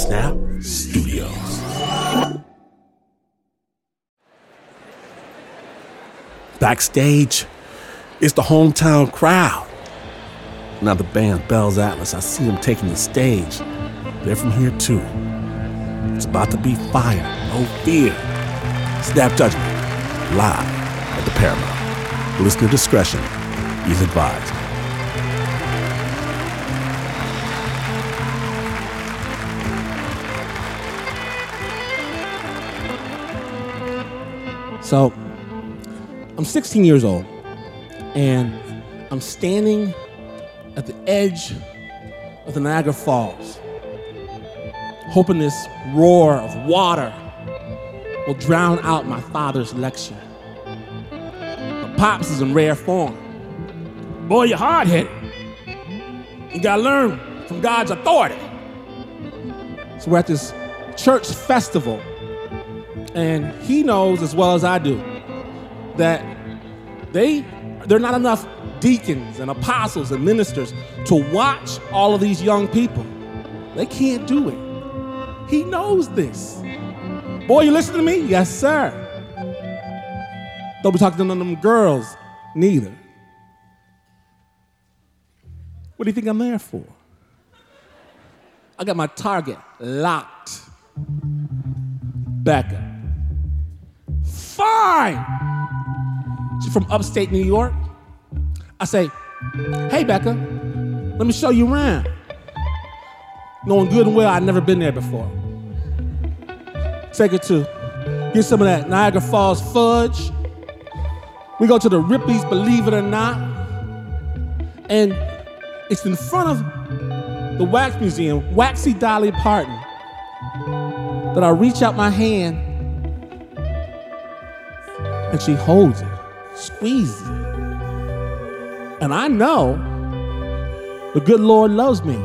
Snap Studios. Backstage, it's the hometown crowd. Now the band Bell's Atlas, I see them taking the stage. They're from here too. It's about to be fire, no fear. Snap Judgment, live at the Paramount. Listener discretion is advised. So, I'm 16 years old, and I'm standing at the edge of the Niagara Falls, hoping this roar of water will drown out my father's lecture. But Pops is in rare form. Boy, you're hard-headed. You gotta learn from God's authority. So we're at this church festival, and he knows as well as I do that there are not enough deacons and apostles and ministers to watch all of these young people. They can't do it. He knows this. Boy, you listen to me? Yes, sir. Don't be talking to none of them girls, neither. What do you think I'm there for? I got my target locked. Becca. Fine. She's from upstate New York. I say, hey, Becca, let me show you around. Knowing good and well I'd never been there before. Take her to get some of that Niagara Falls fudge. We go to the Ripley's, believe it or not. And it's in front of the Wax Museum, Waxy Dolly Parton, that I reach out my hand and she holds it, squeezes it. And I know the good Lord loves me.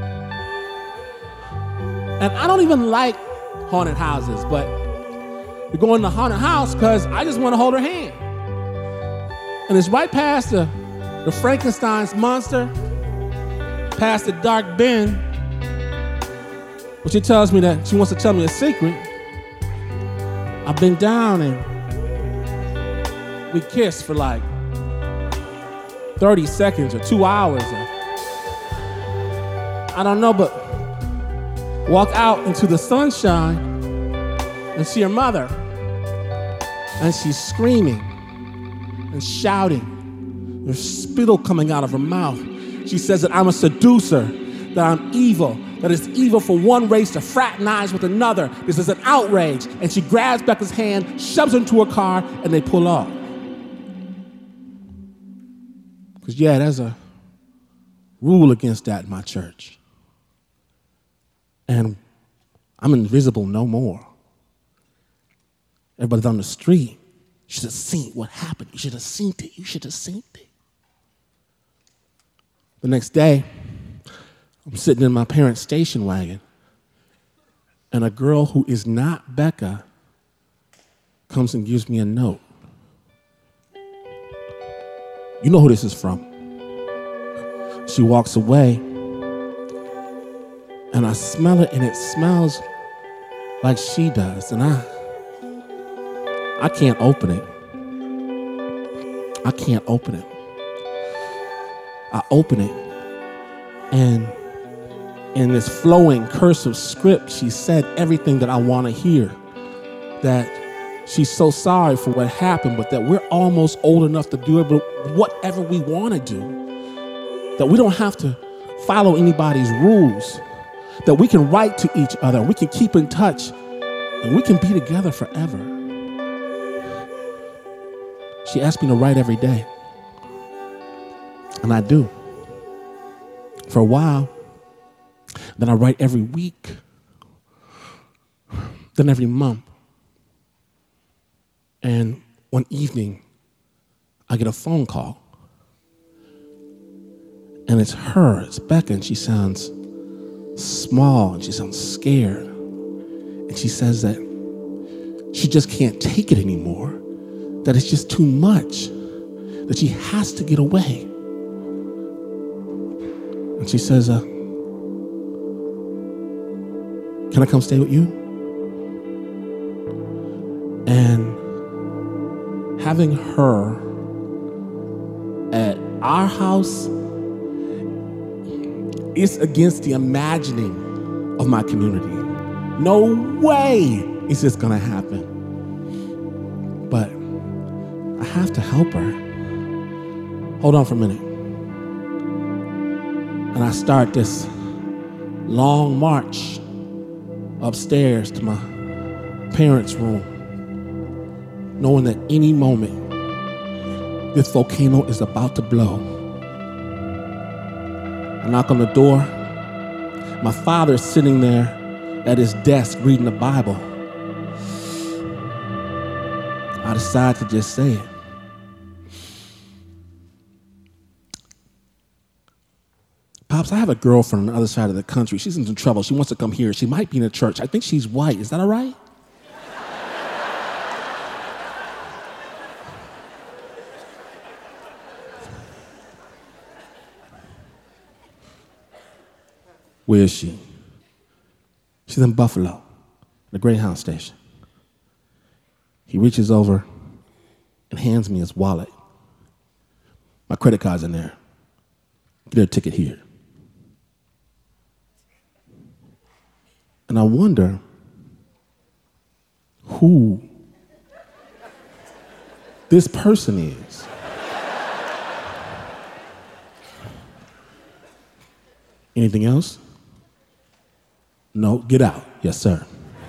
And I don't even like haunted houses, but we're going to a haunted house because I just want to hold her hand. And it's right past the Frankenstein's monster, past the dark bin, but she tells me that she wants to tell me a secret. I've been down and we kissed for like 30 seconds or 2 hours. And I don't know, but walk out into the sunshine and see her mother. And she's screaming and shouting. There's spittle coming out of her mouth. She says that I'm a seducer, that I'm evil, that it's evil for one race to fraternize with another. This is an outrage. And she grabs Becca's hand, shoves her into a car, and they pull off. Because, yeah, there's a rule against that in my church. And I'm invisible no more. Everybody's on the street. You should have seen what happened. You should have seen it. You should have seen it. The next day, I'm sitting in my parents' station wagon, and a girl who is not Becca comes and gives me a note. You know who this is from. She walks away, and I smell it, and it smells like she does, and I can't open it. I can't open it. I open it, and in this flowing cursive script, she said everything that I want to hear. That she's so sorry for what happened, but that we're almost old enough to do whatever we want to do. That we don't have to follow anybody's rules. That we can write to each other, we can keep in touch, and we can be together forever. She asked me to write every day. And I do. For a while. Then I write every week. Then every month. And one evening, I get a phone call. And it's her, it's Becca, and she sounds small, and she sounds scared. And she says that she just can't take it anymore, that it's just too much, that she has to get away. And she says, can I come stay with you? And having her at our house is against the imagining of my community. No way is this gonna happen. But I have to help her. Hold on for a minute. And I start this long march upstairs to my parents' room, knowing that any moment this volcano is about to blow. I knock on the door. My father's sitting there at his desk reading the Bible. I decide to just say it. Pops, I have a girlfriend on the other side of the country. She's in some trouble. She wants to come here. She might be in a church. I think she's white. Is that all right? Where is she? She's in Buffalo, the Greyhound station. He reaches over and hands me his wallet. My credit card's in there. Get her a ticket here. And I wonder who this person is. Anything else? No, get out. Yes, sir.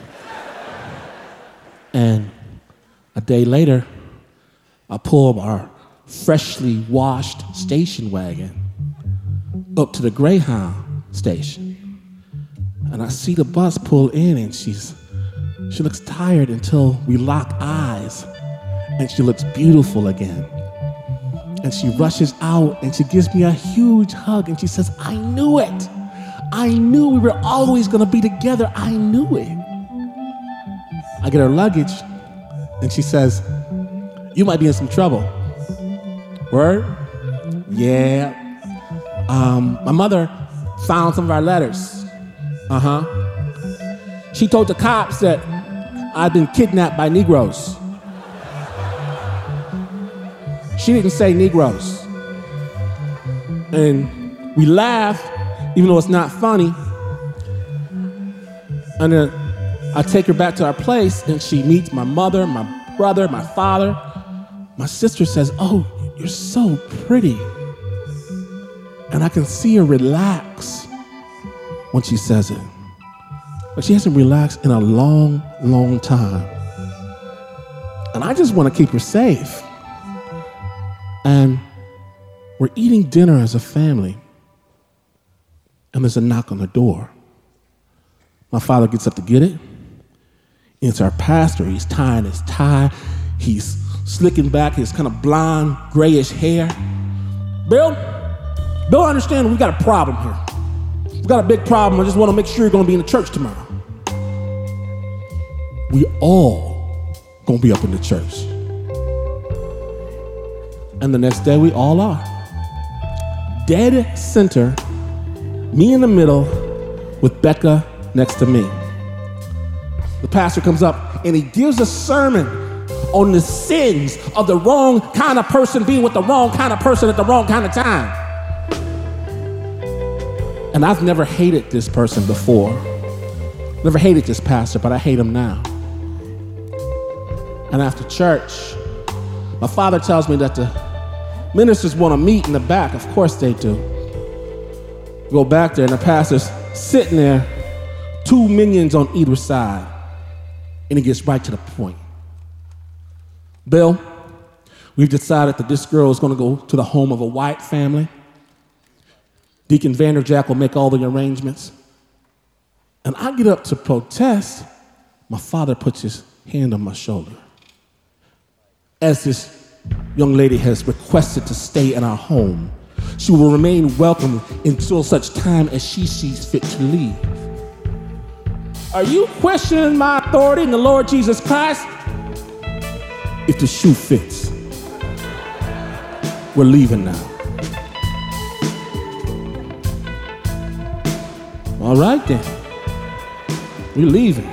And a day later, I pull our freshly washed station wagon up to the Greyhound station. And I see the bus pull in, and she looks tired until we lock eyes, and she looks beautiful again. And she rushes out, and she gives me a huge hug, and she says, I knew it. I knew we were always gonna be together. I knew it. I get her luggage, and she says, you might be in some trouble. Word? Yeah. My mother found some of our letters. She told the cops that I'd been kidnapped by Negroes. She didn't say Negroes. And we laughed, even though it's not funny. And then I take her back to our place, and she meets my mother, my brother, my father. My sister says, oh, you're so pretty. And I can see her relax when she says it. But she hasn't relaxed in a long, long time. And I just want to keep her safe. And we're eating dinner as a family. And there's a knock on the door. My father gets up to get it. It's our pastor. He's tying his tie. He's slicking back his kind of blonde, grayish hair. Bill, I understand we got a problem here. We got a big problem. I just want to make sure you're going to be in the church tomorrow. We all going to be up in the church. And the next day we all are. Dead center, me in the middle with Becca next to me. The pastor comes up and he gives a sermon on the sins of the wrong kind of person being with the wrong kind of person at the wrong kind of time. And I've never hated this person before. Never hated this pastor, but I hate him now. And after church, my father tells me that the ministers want to meet in the back. Of course they do. We go back there, and the pastor's sitting there, 2 minions on either side. And he gets right to the point. Bill, we've decided that this girl is going to go to the home of a white family. Deacon Vanderjack will make all the arrangements. And I get up to protest. My father puts his hand on my shoulder. As this young lady has requested to stay in our home, she will remain welcome until such time as she sees fit to leave. Are you questioning my authority in the Lord Jesus Christ? If the shoe fits, we're leaving now. All right then. We're leaving.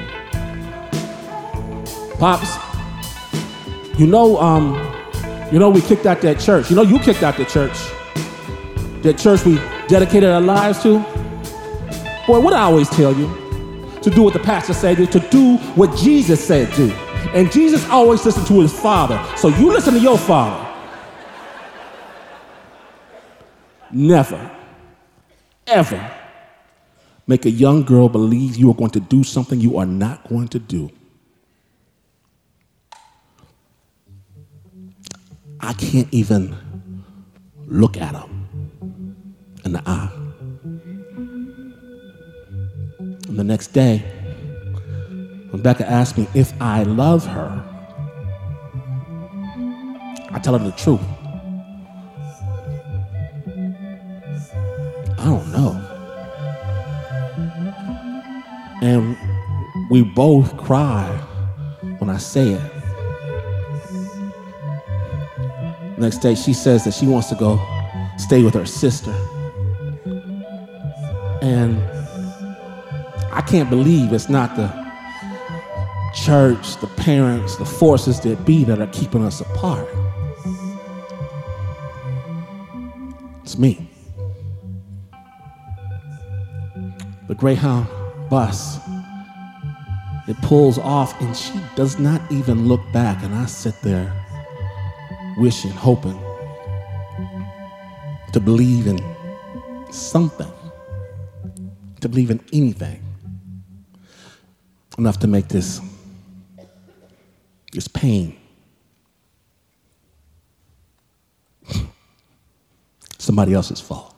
Pops, you know we kicked out that church. You know you kicked out the church. That church we dedicated our lives to. Boy, what I always tell you, to do what the pastor said, to do what Jesus said do. And Jesus always listened to his Father. So you listen to your Father. Never, ever make a young girl believe you are going to do something you are not going to do. I can't even look at them in the eye. And the next day, when Becca asked me if I love her, I tell her the truth. I don't know. And we both cry when I say it. Next day, she says that she wants to go stay with her sister. And I can't believe it's not the church, the parents, the forces that be that are keeping us apart. It's me. The Greyhound bus, it pulls off and she does not even look back, and I sit there wishing, hoping to believe in something, to believe in anything enough to make this pain somebody else's fault.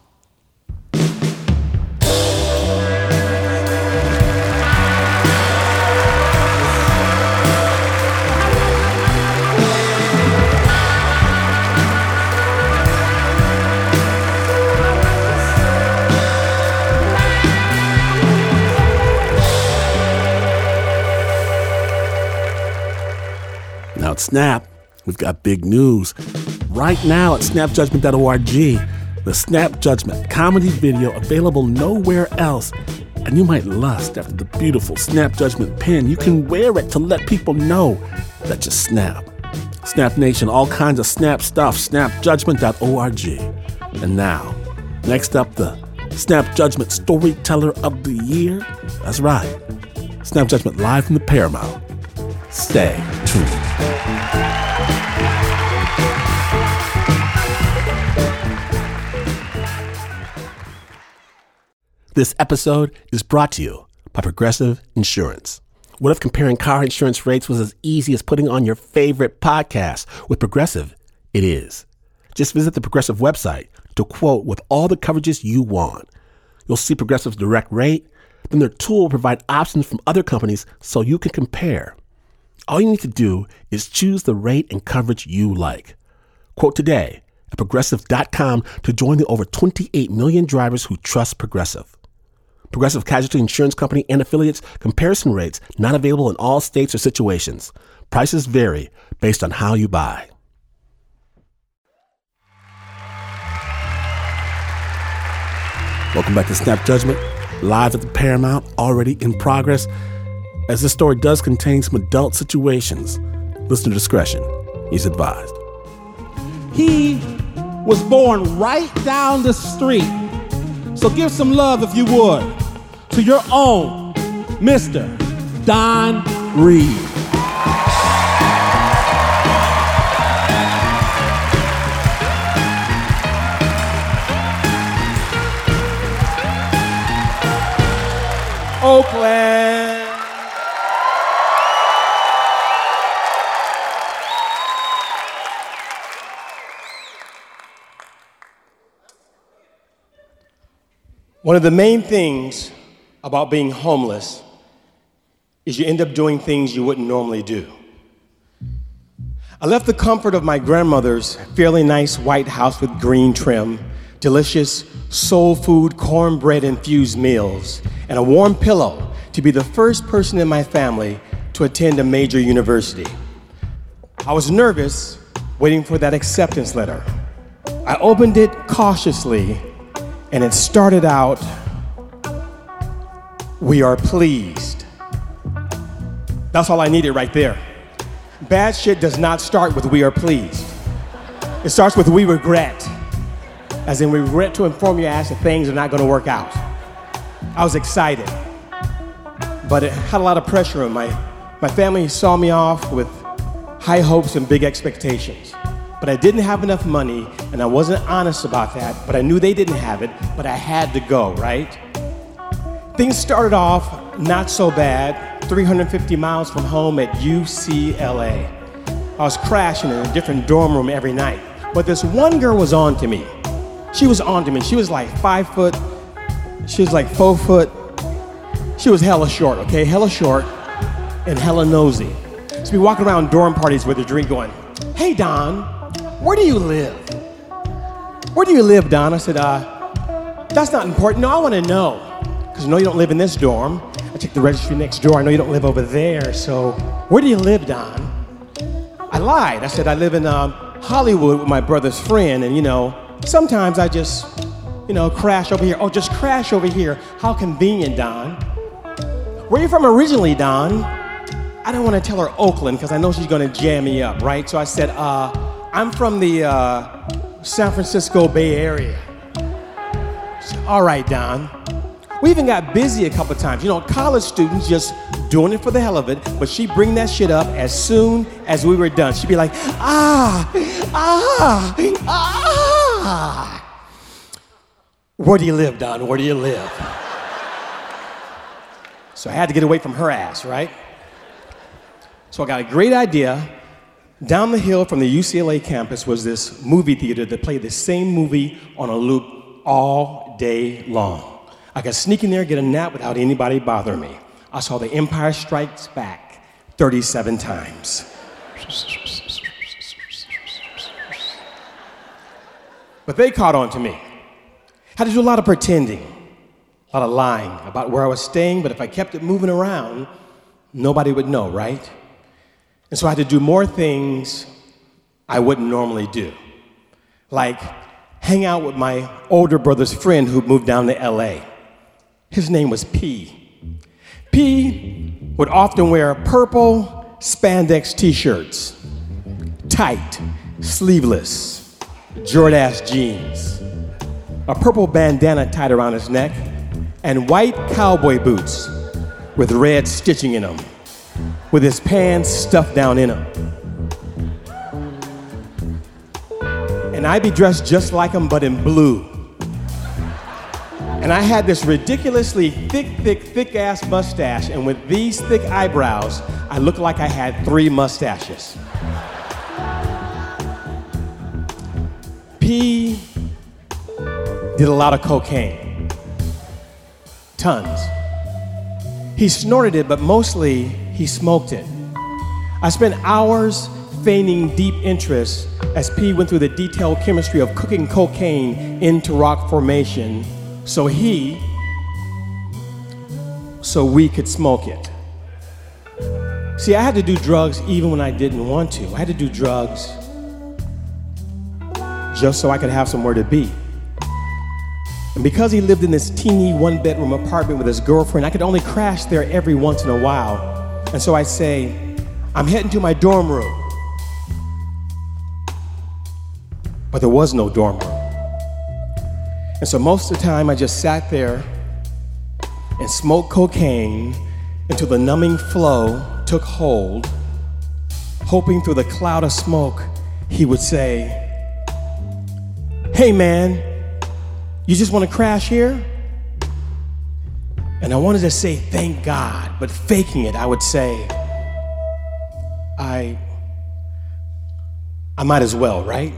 Now at Snap, we've got big news. Right now at snapjudgment.org, the Snap Judgment comedy video available nowhere else. And you might lust after the beautiful Snap Judgment pin. You can wear it to let people know that you snap. Snap Nation, all kinds of Snap stuff, snapjudgment.org. And now, next up, the Snap Judgment Storyteller of the Year. That's right, Snap Judgment live from the Paramount. Stay tuned. This episode is brought to you by Progressive Insurance. What if comparing car insurance rates was as easy as putting on your favorite podcast? With Progressive, it is. Just visit the Progressive website to quote with all the coverages you want. You'll see Progressive's direct rate, then their tool will provide options from other companies so you can compare. All you need to do is choose the rate and coverage you like. Quote today at Progressive.com to join the over 28 million drivers who trust Progressive. Progressive Casualty Insurance Company and affiliates. Comparison rates not available in all states or situations. Prices vary based on how you buy. Welcome back to Snap Judgment, live at the Paramount, already in progress. As this story does contain some adult situations, listener discretion is advised. He was born right down the street. So give some love, if you would, to your own Mr. Don Reed. Oakland. One of the main things about being homeless is you end up doing things you wouldn't normally do. I left the comfort of my grandmother's fairly nice white house with green trim, delicious soul food, cornbread-infused meals, and a warm pillow to be the first person in my family to attend a major university. I was nervous, waiting for that acceptance letter. I opened it cautiously, and it started out we are pleased. That's all I needed right there. Bad shit does not start with we are pleased. It starts with we regret. As in, we regret to inform your ass that things are not going to work out. I was excited, but it had a lot of pressure on my family saw me off with high hopes and big expectations. But I didn't have enough money, and I wasn't honest about that, but I knew they didn't have it, but I had to go, right? Things started off not so bad, 350 miles from home at UCLA. I was crashing in a different dorm room every night, but this one girl was on to me. She was on to me. She was like 5 foot, she was like 4 foot. She was hella short, okay? Hella short and hella nosy. So we walk around dorm parties with a drink going, "Hey, Don, where do you live? Where do you live, Don?" I said, "That's not important. No, I want to know. Because I know you don't live in this dorm. I checked the registry next door. I know you don't live over there. So where do you live, Don?" I lied. I said, "I live in Hollywood with my brother's friend. And, sometimes I just, crash over here." "Oh, just crash over here. How convenient, Don." "Where are you from originally, Don?" I don't want to tell her Oakland because I know she's going to jam me up, right? So I said, "I'm from the San Francisco Bay Area." She said, "All right, Don." We even got busy a couple times. College students just doing it for the hell of it, but she'd bring that shit up as soon as we were done. She'd be like, "Where do you live, Don? Where do you live?" So I had to get away from her ass, right? So I got a great idea. Down the hill from the UCLA campus was this movie theater that played the same movie on a loop all day long. I could sneak in there, get a nap without anybody bothering me. I saw The Empire Strikes Back 37 times. But they caught on to me. Had to do a lot of pretending, a lot of lying about where I was staying, but if I kept it moving around, nobody would know, right? And so I had to do more things I wouldn't normally do, like hang out with my older brother's friend who moved down to LA. His name was P. P would often wear purple spandex t-shirts, tight, sleeveless, Jordache jeans, a purple bandana tied around his neck, and white cowboy boots with red stitching in them, with his pants stuffed down in them. And I'd be dressed just like him, but in blue. And I had this ridiculously thick-ass mustache, and with these thick eyebrows, I looked like I had 3 mustaches. P did a lot of cocaine. Tons. He snorted it, but mostly he smoked it. I spent hours feigning deep interest as P went through the detailed chemistry of cooking cocaine into rock formation so we could smoke it. See, I had to do drugs even when I didn't want to. I had to do drugs just so I could have somewhere to be. And because he lived in this teeny one-bedroom apartment with his girlfriend, I could only crash there every once in a while. And so I'd say, "I'm heading to my dorm room." But there was no dorm room. And so most of the time I just sat there and smoked cocaine until the numbing flow took hold, hoping through the cloud of smoke he would say, "Hey man, you just want to crash here?" And I wanted to say, "Thank God," but faking it, I would say, I might as well, right?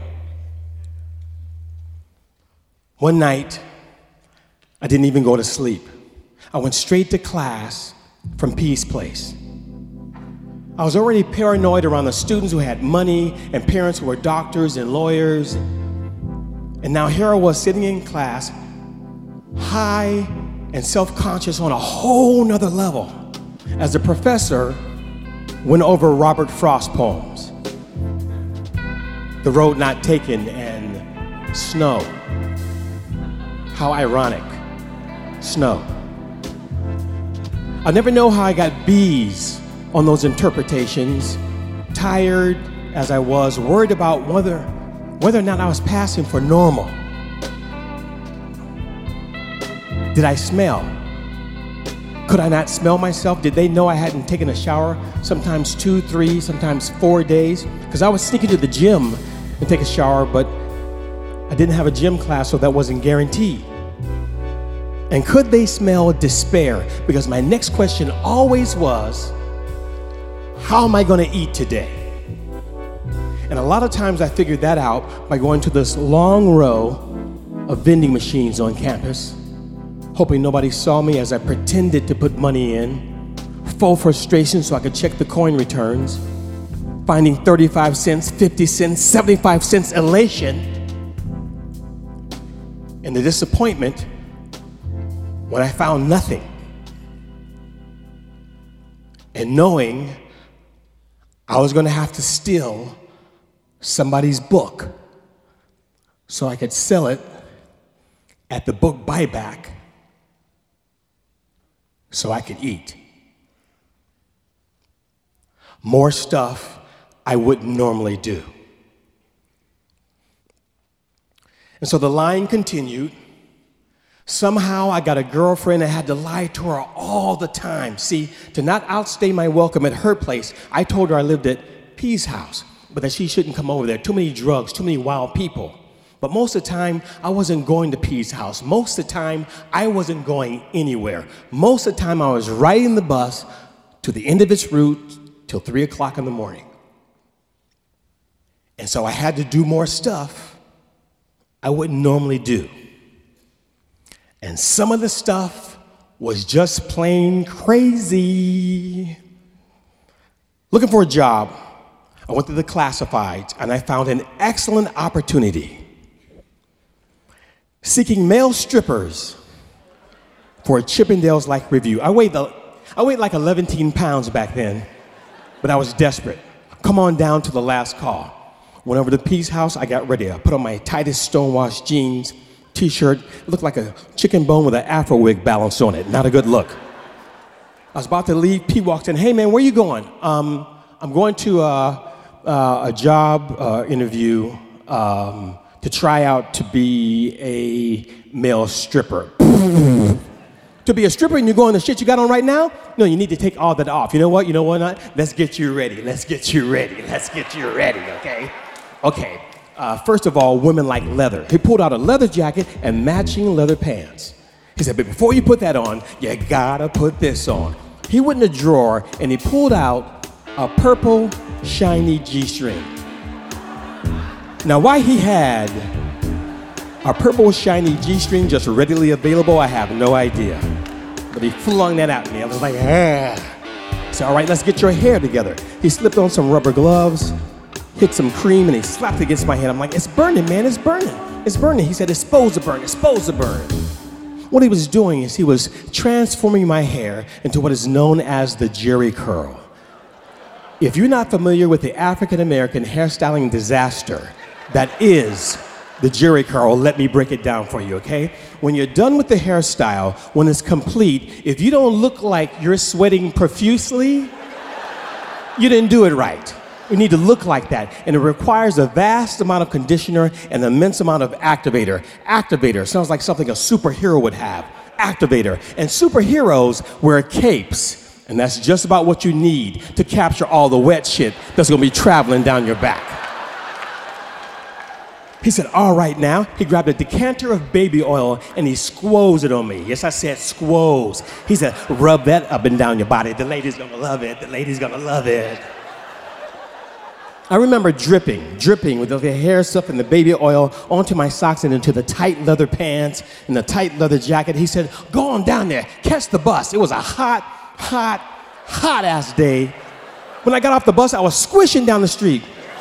One night, I didn't even go to sleep. I went straight to class from P's place. I was already paranoid around the students who had money and parents who were doctors and lawyers. And now here I was sitting in class, high and self-conscious on a whole nother level, as the professor went over Robert Frost poems. The Road Not Taken and Snow. How ironic. Snow. I'll never know how I got B's on those interpretations, tired as I was, worried about whether or not I was passing for normal. Did I smell? Could I not smell myself? Did they know I hadn't taken a shower? Sometimes 2, 3, sometimes 4 days. Because I was sneaking to the gym and take a shower, but I didn't have a gym class, so that wasn't guaranteed. And could they smell despair? Because my next question always was, how am I going to eat today? And a lot of times I figured that out by going to this long row of vending machines on campus, hoping nobody saw me as I pretended to put money in, full frustration so I could check the coin returns, finding 35 cents, 50 cents, 75 cents elation, and the disappointment when I found nothing. And knowing I was going to have to steal somebody's book so I could sell it at the book buyback so I could eat. More stuff I wouldn't normally do. And so the line continued. Somehow I got a girlfriend and had to lie to her all the time. See, to not outstay my welcome at her place, I told her I lived at P's house, but that she shouldn't come over there. Too many drugs, too many wild people. But most of the time, I wasn't going to P's house. Most of the time, I wasn't going anywhere. Most of the time, I was riding the bus to the end of its route till 3 o'clock in the morning. And so I had to do more stuff I wouldn't normally do. And some of the stuff was just plain crazy. Looking for a job, I went to the classifieds and I found an excellent opportunity. Seeking male strippers for a Chippendales-like review. I weighed like 11 pounds back then, but I was desperate. Come on down to the last call. Went over to P's house, I got ready. I put on my tightest stonewashed jeans, t-shirt. It looked like a chicken bone with an Afro wig balanced on it. Not a good look. I was about to leave. P walked in. Hey man, where you going? I'm going to a job interview to try out to be a male stripper. To be a stripper and you're going the shit you got on right now? No, you need to take all that off. You know what? Let's get you ready. Let's get you ready, okay? Okay. First of all, women like leather. He pulled out a leather jacket and matching leather pants. He said, but before you put that on, you gotta put this on. He went in a drawer and he pulled out a purple, shiny G-string. Now, why he had a purple, shiny G-string just readily available, I have no idea. But he flung that at me. I was like, ah. He said, all right, let's get your hair together. He slipped on some rubber gloves, hit some cream, and he slapped it against my hand. I'm like, it's burning, man, it's burning. It's burning. He said, it's supposed to burn, it's supposed to burn. What he was doing is he was transforming my hair into what is known as the Jerry curl. If you're not familiar with the African-American hairstyling disaster that is the Jerry curl, let me break it down for you, okay? When you're done with the hairstyle, when it's complete, if you don't look like you're sweating profusely, you didn't do it right. You need to look like that, and it requires a vast amount of conditioner and an immense amount of activator. Activator sounds like something a superhero would have. Activator. And superheroes wear capes, and that's just about what you need to capture all the wet shit that's gonna be traveling down your back. He said, all right now. He grabbed a decanter of baby oil and he squoze it on me. Yes, I said squoze. He said, rub that up and down your body. The lady's gonna love it. The lady's gonna love it. I remember dripping with the hair stuff and the baby oil onto my socks and into the tight leather pants and the tight leather jacket. He said, go on down there, catch the bus. It was a hot ass day. When I got off the bus, I was squishing down the street.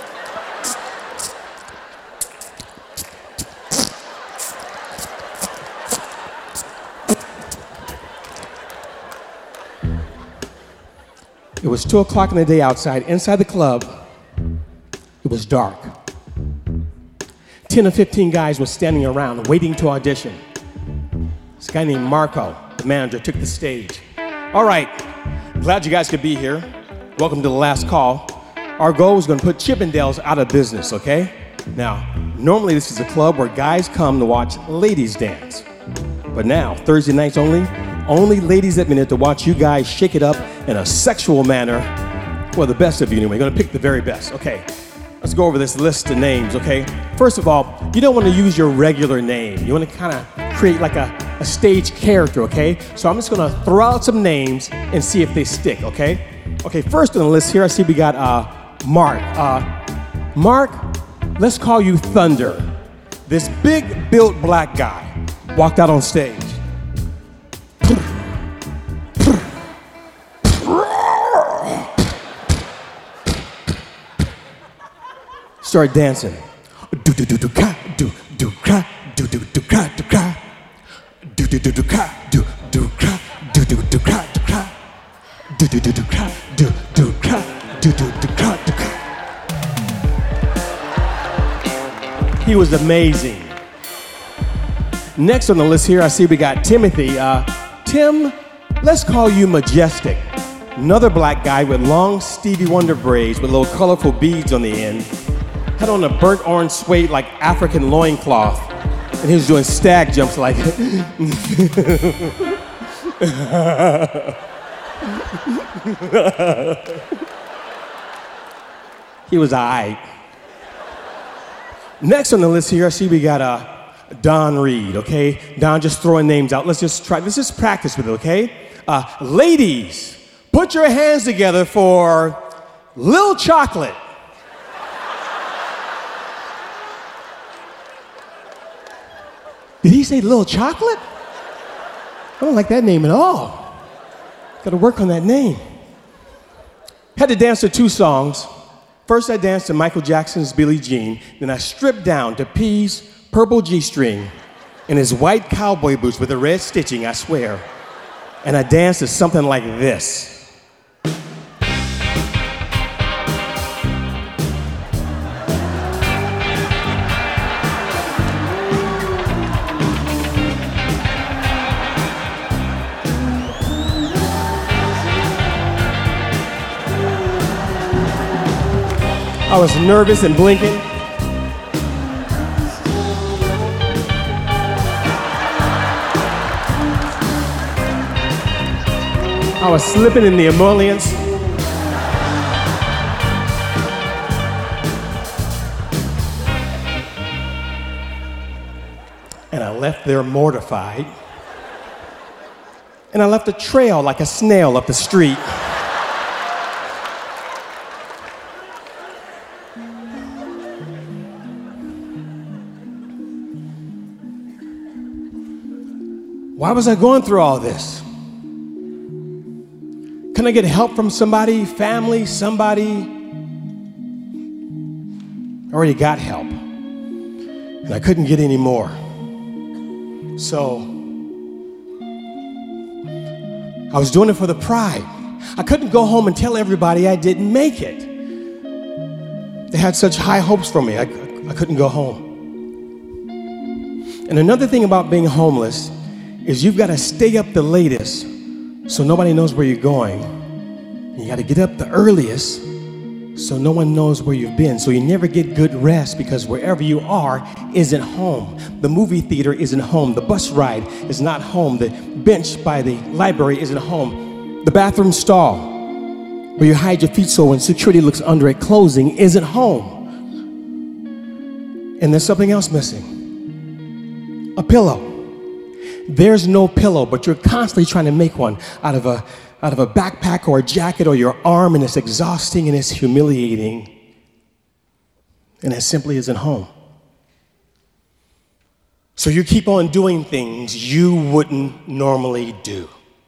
It was 2 o'clock in the day outside. Inside the club, it was dark. 10 or 15 guys were standing around waiting to audition. This guy named Marco, the manager, took the stage. All right, glad you guys could be here. Welcome to the last call. Our goal is going to put Chippendales out of business, okay? Now, normally this is a club where guys come to watch ladies dance. But now, Thursday nights only ladies admitted to watch you guys shake it up in a sexual manner. Well, the best of you anyway. We're going to pick the very best, okay? Let's go over this list of names, okay? First of all, you don't want to use your regular name. You want to kind of create like a stage character, okay? So I'm just going to throw out some names and see if they stick, okay? Okay, first on the list here, I see we got Mark. Mark, let's call you Thunder. This big-built black guy walked out on stage. Start dancing. Do do do do ka do do ka do do do ka do ka do do do do ka do do ka do do do ka do ka do do do do ka do do ka do do do ka do ka. He was amazing. Next on the list here, I see we got Timothy. Tim, let's call you Majestic. Another black guy with long Stevie Wonder braids with little colorful beads on the end. Had on a burnt orange suede like African loincloth. And he was doing stag jumps like he was aight. Next on the list here, I see we got Don Reed, okay? Don just throwing names out. Let's just practice with it, okay? Ladies, put your hands together for Lil Chocolate. Did he say Lil Chocolate? I don't like that name at all. Gotta work on that name. Had to dance to two songs. First I danced to Michael Jackson's Billie Jean, then I stripped down to P's purple G-string and his white cowboy boots with the red stitching, I swear. And I danced to something like this. I was nervous and blinking. I was slipping in the emollients. And I left there mortified. And I left a trail like a snail up the street. Why was I going through all this? Can I get help from somebody, family, somebody? I already got help, and I couldn't get any more. So I was doing it for the pride. I couldn't go home and tell everybody I didn't make it. They had such high hopes for me, I couldn't go home. And another thing about being homeless is you've got to stay up the latest so nobody knows where you're going. You got to get up the earliest so no one knows where you've been. So you never get good rest because wherever you are isn't home. The movie theater isn't home. The bus ride is not home. The bench by the library isn't home. The bathroom stall where you hide your feet so when security looks under it closing isn't home. And there's something else missing. A pillow. There's no pillow, but you're constantly trying to make one out of a backpack or a jacket or your arm, and it's exhausting and it's humiliating, and it simply isn't home. So you keep on doing things you wouldn't normally do.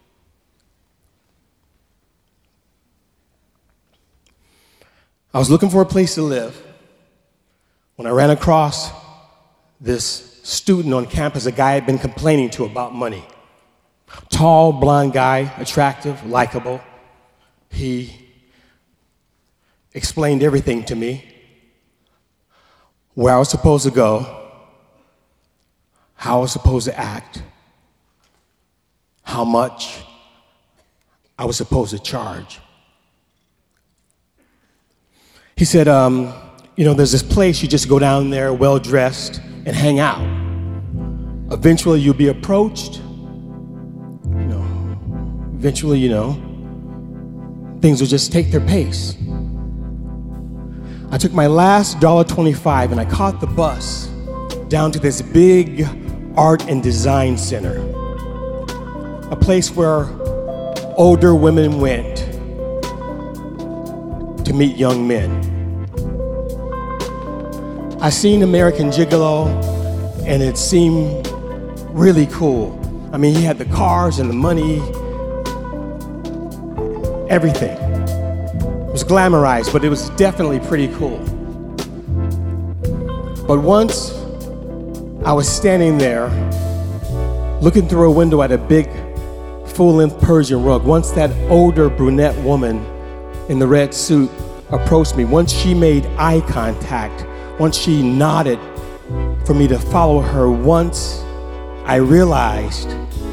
I was looking for a place to live when I ran across this student on campus, a guy I had been complaining to about money. Tall, blonde guy, attractive, likable. He explained everything to me. Where I was supposed to go, how I was supposed to act, how much, I was supposed to charge. He said, there's this place, you just go down there well-dressed and hang out. Eventually you'll be approached. Eventually, things will just take their pace. I took my last $1.25 and I caught the bus down to this big art and design center, a place where older women went to meet young men. I seen American Gigolo and it seemed really cool. I mean, he had the cars and the money, everything. It was glamorized, but it was definitely pretty cool. But once I was standing there looking through a window at a big full-length Persian rug, once that older brunette woman in the red suit approached me, once she made eye contact, once she nodded for me to follow her, once I realized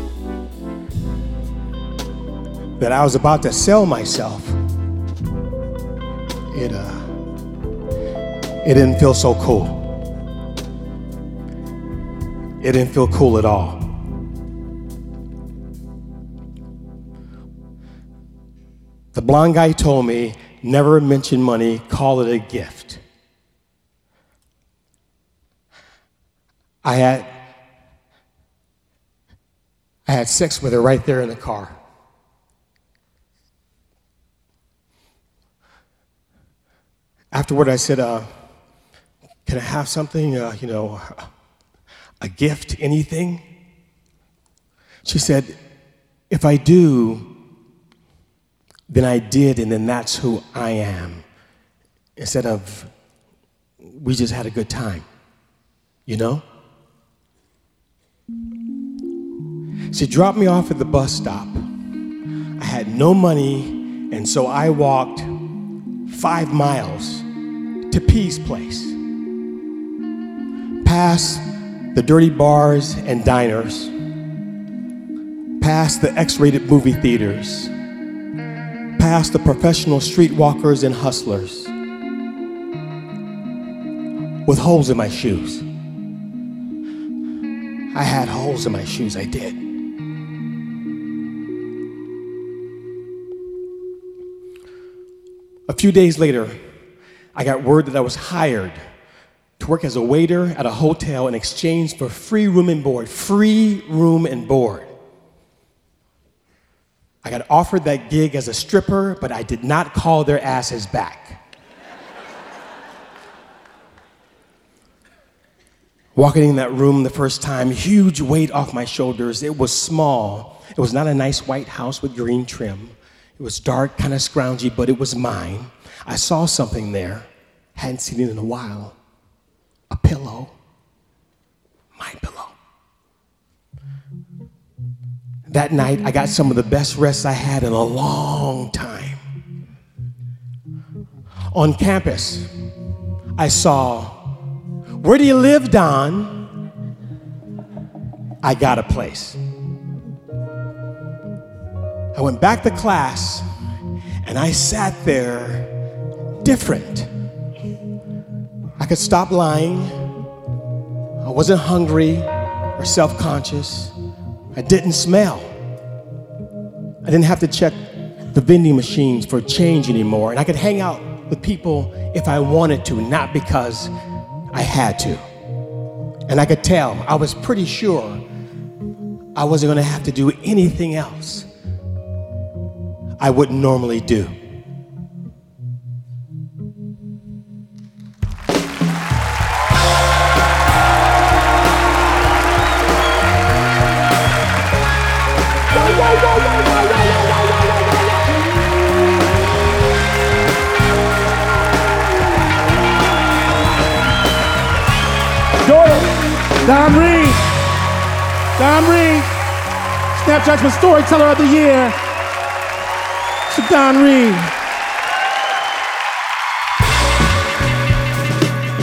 that I was about to sell myself, it didn't feel so cool. It didn't feel cool at all. The blonde guy told me, never mention money, call it a gift. I had sex with her right there in the car. Afterward, I said, can I have something, a gift, anything? She said, if I do, then I did, and then that's who I am. Instead of, we just had a good time, She dropped me off at the bus stop. I had no money, and so I walked 5 miles to P's place, past the dirty bars and diners, past the X-rated movie theaters, past the professional streetwalkers and hustlers, with holes in my shoes. I had holes in my shoes, I did. A few days later, I got word that I was hired to work as a waiter at a hotel in exchange for free room and board. Free room and board. I got offered that gig as a stripper, but I did not call their asses back. Walking in that room the first time, huge weight off my shoulders. It was small. It was not a nice white house with green trim. It was dark, kind of scroungy, but it was mine. I saw something there. Hadn't seen it in a while. A pillow. My pillow. That night, I got some of the best rest I had in a long time. On campus, I saw, where do you live, Don? I got a place. I went back to class, and I sat there different. I could stop lying. I wasn't hungry or self-conscious. I didn't smell. I didn't have to check the vending machines for change anymore, and I could hang out with people if I wanted to, not because I had to. And I could tell, I was pretty sure I wasn't going to have to do anything else I wouldn't normally do. Don Reed. Don Reed. Snap Judgment Storyteller of the Year. To Don Reed.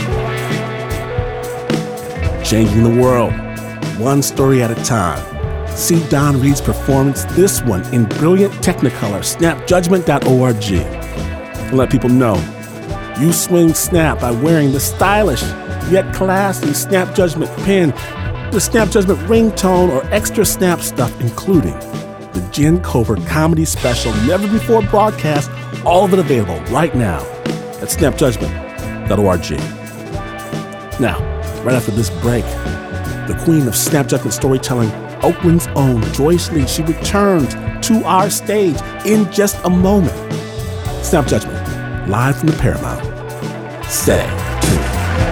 Changing the world, one story at a time. See Don Reed's performance, this one in brilliant Technicolor, snapjudgment.org. And let people know you swing Snap by wearing the stylish yet classy Snap Judgment pin, the Snap Judgment ringtone, or extra Snap stuff, including the Jen Kober comedy special, never before broadcast, all of it available right now at snapjudgment.org. Now, right after this break, the queen of Snap Judgment storytelling, Oakland's own Joyce Lee, she returns to our stage in just a moment. Snap Judgment, live from the Paramount. Stay tuned.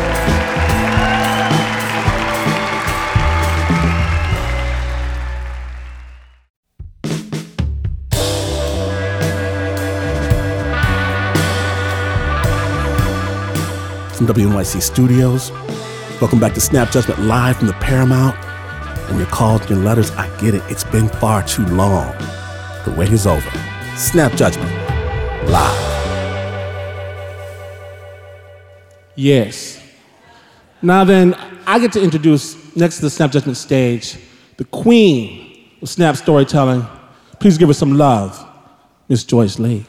From WNYC Studios, welcome back to Snap Judgment, live from the Paramount. And your calls and your letters, I get it, it's been far too long. The wait is over. Snap Judgment, live. Yes. Now then, I get to introduce, next to the Snap Judgment stage, the queen of Snap storytelling. Please give her some love, Miss Joyce Lee.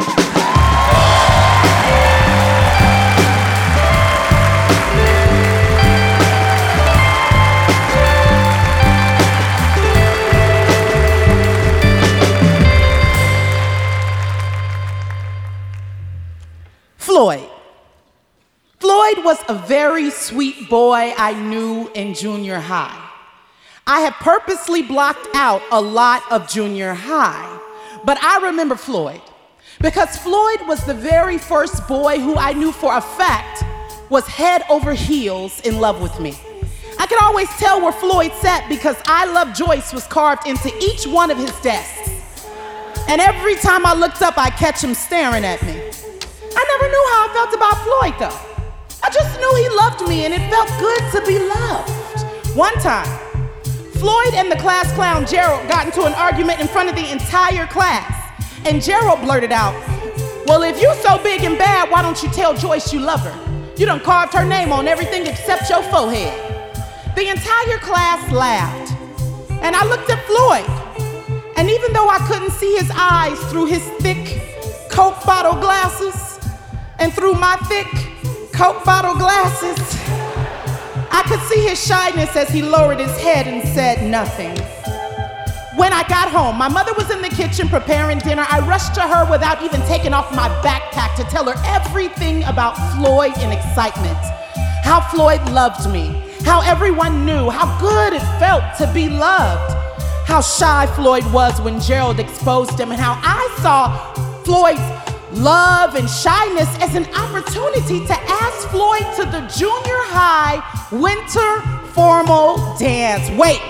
Floyd was a very sweet boy I knew in junior high. I had purposely blocked out a lot of junior high, but I remember Floyd because Floyd was the very first boy who I knew for a fact was head over heels in love with me. I could always tell where Floyd sat because I Love Joyce was carved into each one of his desks. And every time I looked up, I'd catch him staring at me. I never knew how I felt about Floyd, though. I just knew he loved me, and it felt good to be loved. One time, Floyd and the class clown Gerald got into an argument in front of the entire class, and Gerald blurted out, "Well, if you so big and bad, why don't you tell Joyce you love her? You done carved her name on everything except your forehead." The entire class laughed, and I looked at Floyd, and even though I couldn't see his eyes through his thick Coke bottle glasses, and through my thick Coke bottle glasses, I could see his shyness as he lowered his head and said nothing. When I got home, my mother was in the kitchen preparing dinner. I rushed to her without even taking off my backpack to tell her everything about Floyd in excitement. How Floyd loved me, how everyone knew, how good it felt to be loved, how shy Floyd was when Gerald exposed him, and how I saw Floyd's love and shyness as an opportunity to ask Floyd to the junior high winter formal dance. Wait.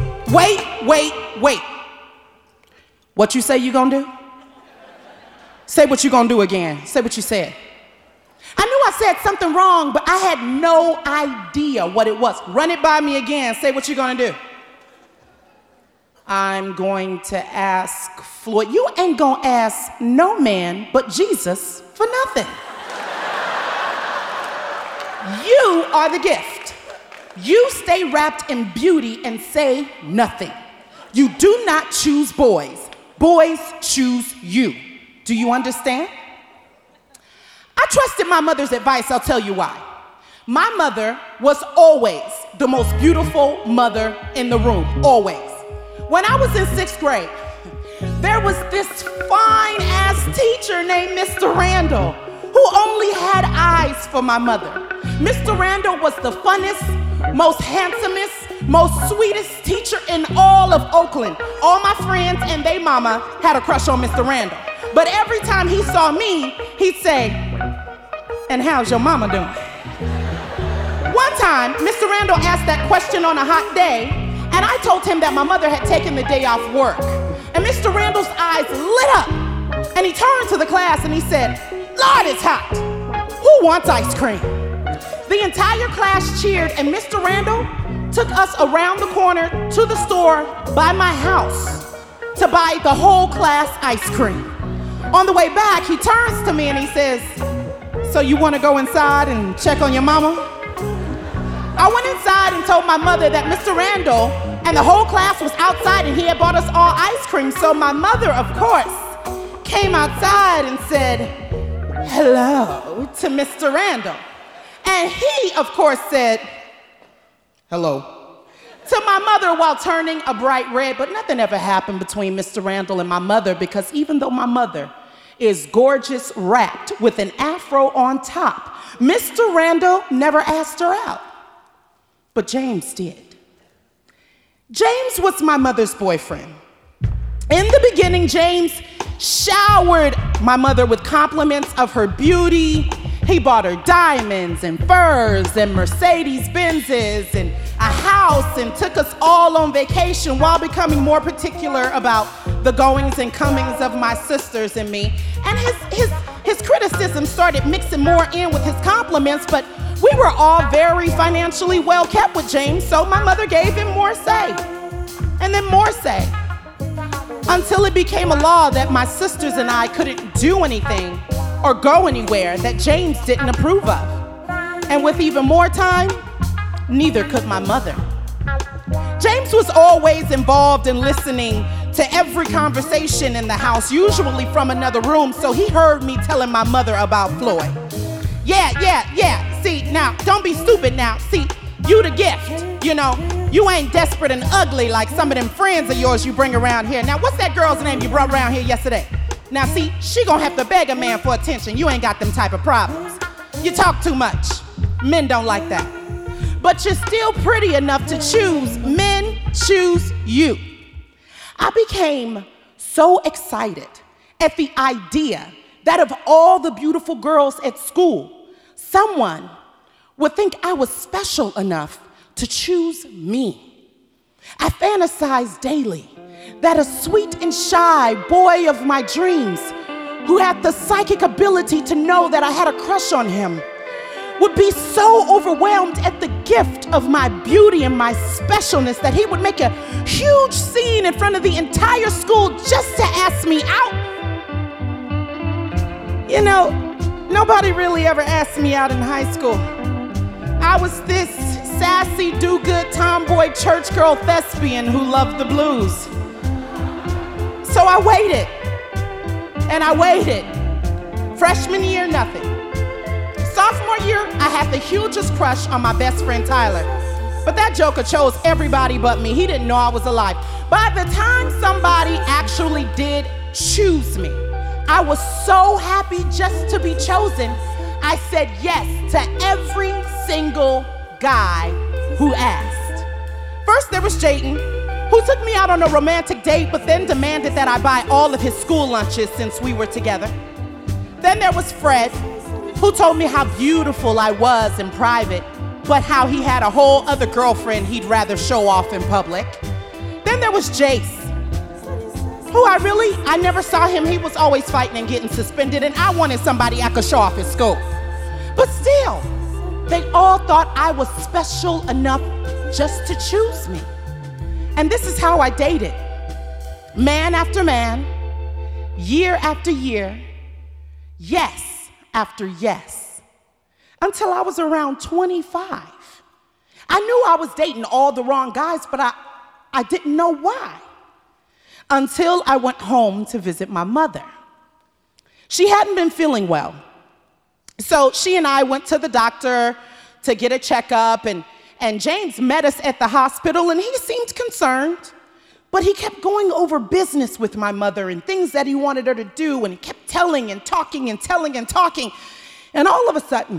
What you say you gonna do? Say what you gonna do again. Say what you said. I knew I said something wrong, but I had no idea what it was. Run it by me again. Say what you gonna do. I'm going to ask Floyd. You ain't gonna ask no man but Jesus for nothing. You are the gift. You stay wrapped in beauty and say nothing. You do not choose boys. Boys choose you. Do you understand? I trusted my mother's advice. I'll tell you why. My mother was always the most beautiful mother in the room, always. When I was in 6th grade, there was this fine-ass teacher named Mr. Randall who only had eyes for my mother. Mr. Randall was the funnest, most handsomest, most sweetest teacher in all of Oakland. All my friends and they mama had a crush on Mr. Randall. But every time he saw me, he'd say, "And how's your mama doing?" One time, Mr. Randall asked that question on a hot day, and I told him that my mother had taken the day off work. And Mr. Randall's eyes lit up, and he turned to the class and he said, "Lord, it's hot. Who wants ice cream?" The entire class cheered, and Mr. Randall took us around the corner to the store by my house to buy the whole class ice cream. On the way back, he turns to me and he says, "So you want to go inside and check on your mama?" I went inside and told my mother that Mr. Randall And the whole class was outside, and he had bought us all ice cream. So my mother, of course, came outside and said, hello to Mr. Randall. And he, of course, said, hello to my mother while turning a bright red. But nothing ever happened between Mr. Randall and my mother, because even though my mother is gorgeous wrapped with an afro on top, Mr. Randall never asked her out. But James did. James was my mother's boyfriend. In the beginning, James showered my mother with compliments of her beauty. He bought her diamonds and furs and Mercedes-Benzes and a house, and took us all on vacation while becoming more particular about the goings and comings of my sisters and me. And his criticism started mixing more in with his compliments, but we were all very financially well kept with James, so my mother gave him more say, and then more say, until it became a law that my sisters and I couldn't do anything or go anywhere that James didn't approve of. And with even more time, neither could my mother. James was always involved in listening to every conversation in the house, usually from another room, so he heard me telling my mother about Floyd. Yeah. See, now, don't be stupid now. See, you the gift, you know. You ain't desperate and ugly like some of them friends of yours you bring around here. Now, what's that girl's name you brought around here yesterday? Now, see, she gonna have to beg a man for attention. You ain't got them type of problems. You talk too much. Men don't like that. But you're still pretty enough to choose. Men choose you. I became so excited at the idea that of all the beautiful girls at school, someone would think I was special enough to choose me. I fantasized daily that a sweet and shy boy of my dreams, who had the psychic ability to know that I had a crush on him, would be so overwhelmed at the gift of my beauty and my specialness that he would make a huge scene in front of the entire school just to ask me out. You know, nobody really ever asked me out in high school. I was this sassy, do-good, tomboy, church girl thespian who loved the blues. So I waited, and I waited. Freshman year, nothing. Sophomore year, I had the hugest crush on my best friend Tyler. But that joker chose everybody but me. He didn't know I was alive. By the time somebody actually did choose me, I was so happy just to be chosen. I said yes to every single guy who asked. First there was Jayden, who took me out on a romantic date, but then demanded that I buy all of his school lunches since we were together. Then there was Fred, who told me how beautiful I was in private, but how he had a whole other girlfriend he'd rather show off in public. Then there was Jace, who I never saw him. He was always fighting and getting suspended, and I wanted somebody I could show off at school. But still, they all thought I was special enough just to choose me. And this is how I dated. Man after man, year after year, yes after yes, until I was around 25. I knew I was dating all the wrong guys, but I didn't know why. Until I went home to visit my mother. She hadn't been feeling well. So she and I went to the doctor to get a checkup, and James met us at the hospital, and he seemed concerned, but he kept going over business with my mother and things that he wanted her to do, and he kept telling and talking and telling and talking. And all of a sudden,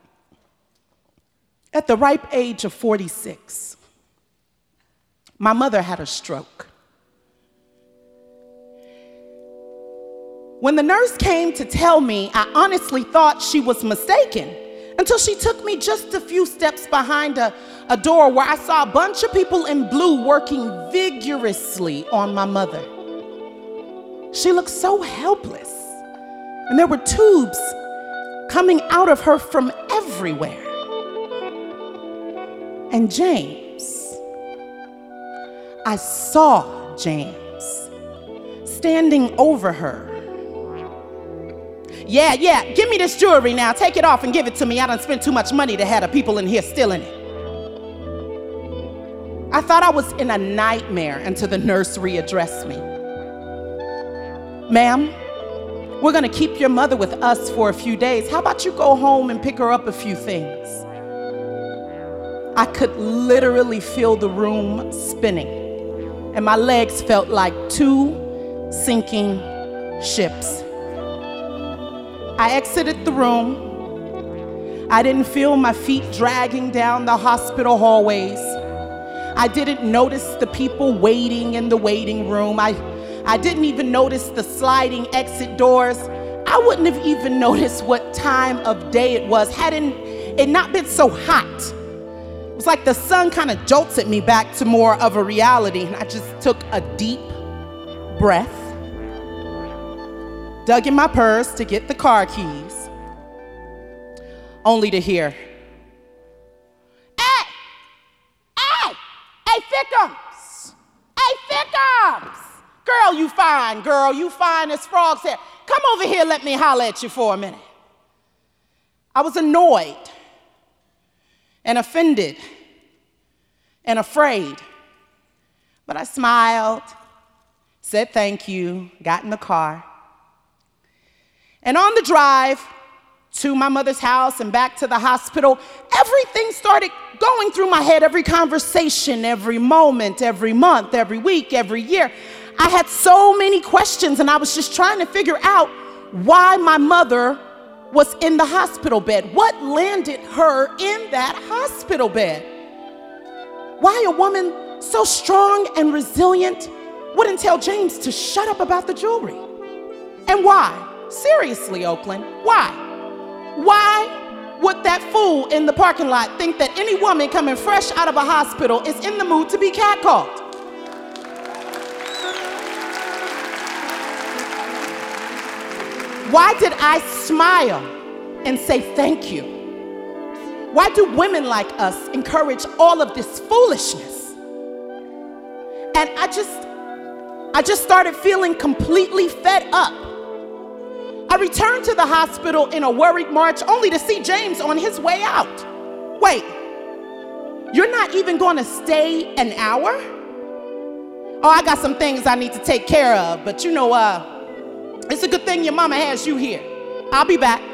at the ripe age of 46, my mother had a stroke. When the nurse came to tell me, I honestly thought she was mistaken until she took me just a few steps behind a door where I saw a bunch of people in blue working vigorously on my mother. She looked so helpless, and there were tubes coming out of her from everywhere. And James, I saw James standing over her. Yeah, give me this jewelry now. Take it off and give it to me. I done spent too much money to have the people in here stealing it. I thought I was in a nightmare until the nurse readdressed me. Ma'am, we're gonna keep your mother with us for a few days. How about you go home and pick her up a few things? I could literally feel the room spinning, and my legs felt like two sinking ships. I exited the room. I didn't feel my feet dragging down the hospital hallways. I didn't notice the people waiting in the waiting room. I didn't even notice the sliding exit doors. I wouldn't have even noticed what time of day it was had it not been so hot. It was like the sun kind of jolted me back to more of a reality, and I just took a deep breath, dug in my purse to get the car keys, only to hear, "Hey! Hey! Hey, Thickums! Hey, Thickums! Girl, you fine as frogs here. Come over here, let me holler at you for a minute." I was annoyed and offended and afraid, but I smiled, said thank you, got in the car. And on the drive to my mother's house and back to the hospital, everything started going through my head, every conversation, every moment, every month, every week, every year. I had so many questions, and I was just trying to figure out why my mother was in the hospital bed. What landed her in that hospital bed? Why a woman so strong and resilient wouldn't tell James to shut up about the jewelry? And why? Seriously, Oakland, why? Why would that fool in the parking lot think that any woman coming fresh out of a hospital is in the mood to be catcalled? Why did I smile and say thank you? Why do women like us encourage all of this foolishness? And I just started feeling completely fed up. I returned to the hospital in a worried march, only to see James on his way out. Wait, you're not even going to stay an hour? Oh, I got some things I need to take care of, but it's a good thing your mama has you here. I'll be back.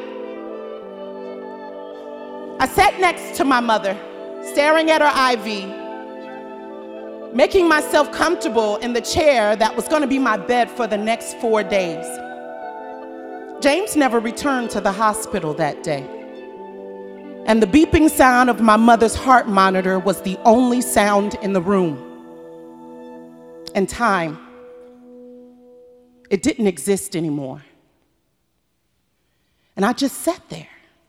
I sat next to my mother, staring at her IV, making myself comfortable in the chair that was going to be my bed for the next 4 days. James never returned to the hospital that day, and the beeping sound of my mother's heart monitor was the only sound in the room. And time, it didn't exist anymore. And I just sat there,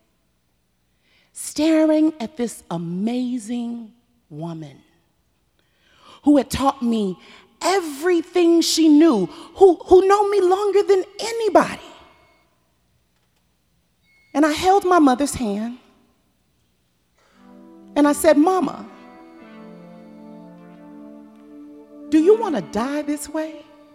staring at this amazing woman who had taught me everything she knew, who known me longer than anybody. And I held my mother's hand, and I said, "Mama, do you want to die this way?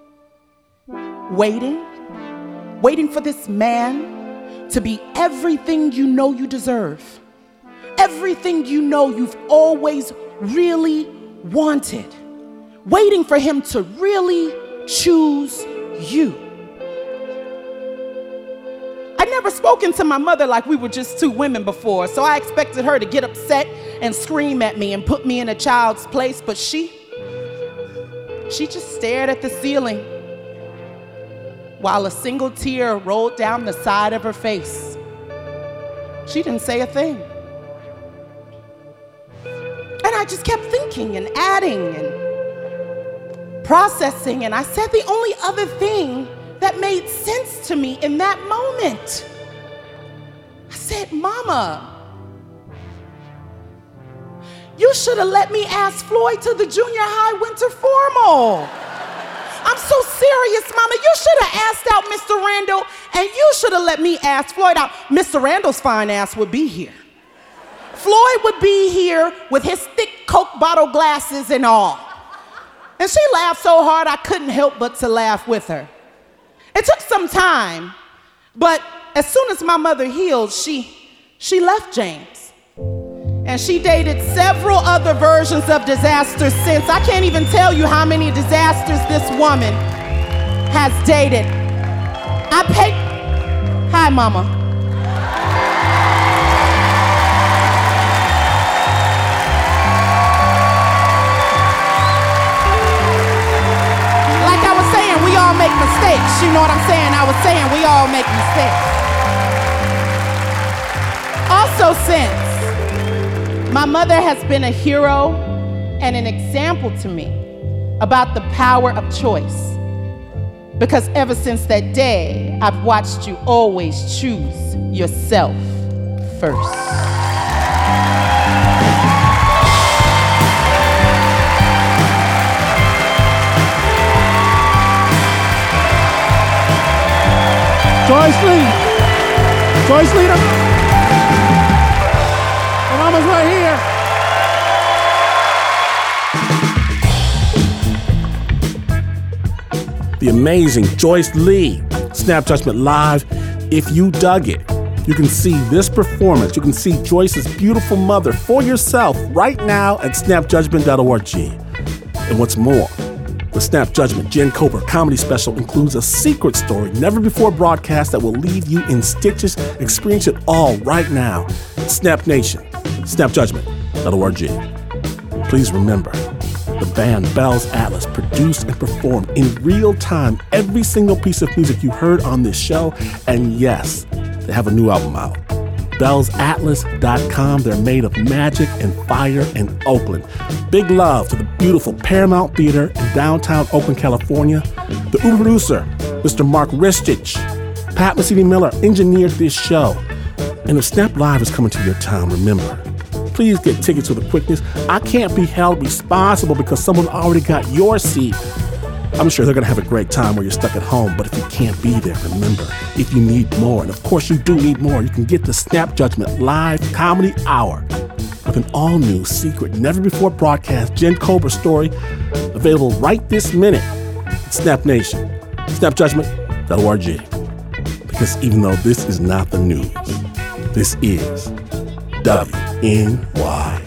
Waiting for this man to be everything you know you deserve, everything you know you've always really wanted, waiting for him to really choose you." I'd never spoken to my mother like we were just two women before, so I expected her to get upset and scream at me and put me in a child's place, but she just stared at the ceiling while a single tear rolled down the side of her face. She didn't say a thing. And I just kept thinking and adding and processing, and I said the only other thing that made sense to me in that moment. I said, "Mama, you should have let me ask Floyd to the junior high winter formal. I'm so serious, Mama. You should have asked out Mr. Randall, and you should have let me ask Floyd out. Mr. Randall's fine ass would be here. Floyd would be here with his thick Coke bottle glasses and all." And she laughed so hard I couldn't help but to laugh with her. It took some time, but as soon as my mother healed, she left James. And she dated several other versions of disasters since. I can't even tell you how many disasters this woman has dated. Hi, Mama. Like I was saying, we all make mistakes. You know what I'm saying? I was saying we all make mistakes. Also, since my mother has been a hero and an example to me about the power of choice. Because ever since that day, I've watched you always choose yourself first. Joyce Lee. Joyce Lee. My mama's right here. The amazing Joyce Lee, Snap Judgment Live. If you dug it, you can see this performance. You can see Joyce's beautiful mother for yourself right now at snapjudgment.org. And what's more, the Snap Judgment Jen Kober comedy special includes a secret story never before broadcast that will leave you in stitches. Experience it all right now. Snap Nation, snapjudgment.org. Please remember, the band Bell's Atlas produced and performed in real time every single piece of music you heard on this show. And yes, they have a new album out. BellsAtlas.com. They're made of magic and fire in Oakland. Big love to the beautiful Paramount Theater in downtown Oakland, California. The Uber producer, Mr. Mark Ristich. Pat Mesiti-Miller engineered this show. And if Snap Live is coming to your town, remember, please get tickets with a quickness. I can't be held responsible because someone already got your seat. I'm sure they're going to have a great time where you're stuck at home, but if you can't be there, remember, if you need more, and of course you do need more, you can get the Snap Judgment Live Comedy Hour with an all-new, secret, never-before broadcast Jen Kober story available right this minute at Snap Nation, snapjudgment.org. Because even though this is not the news, this is WNY.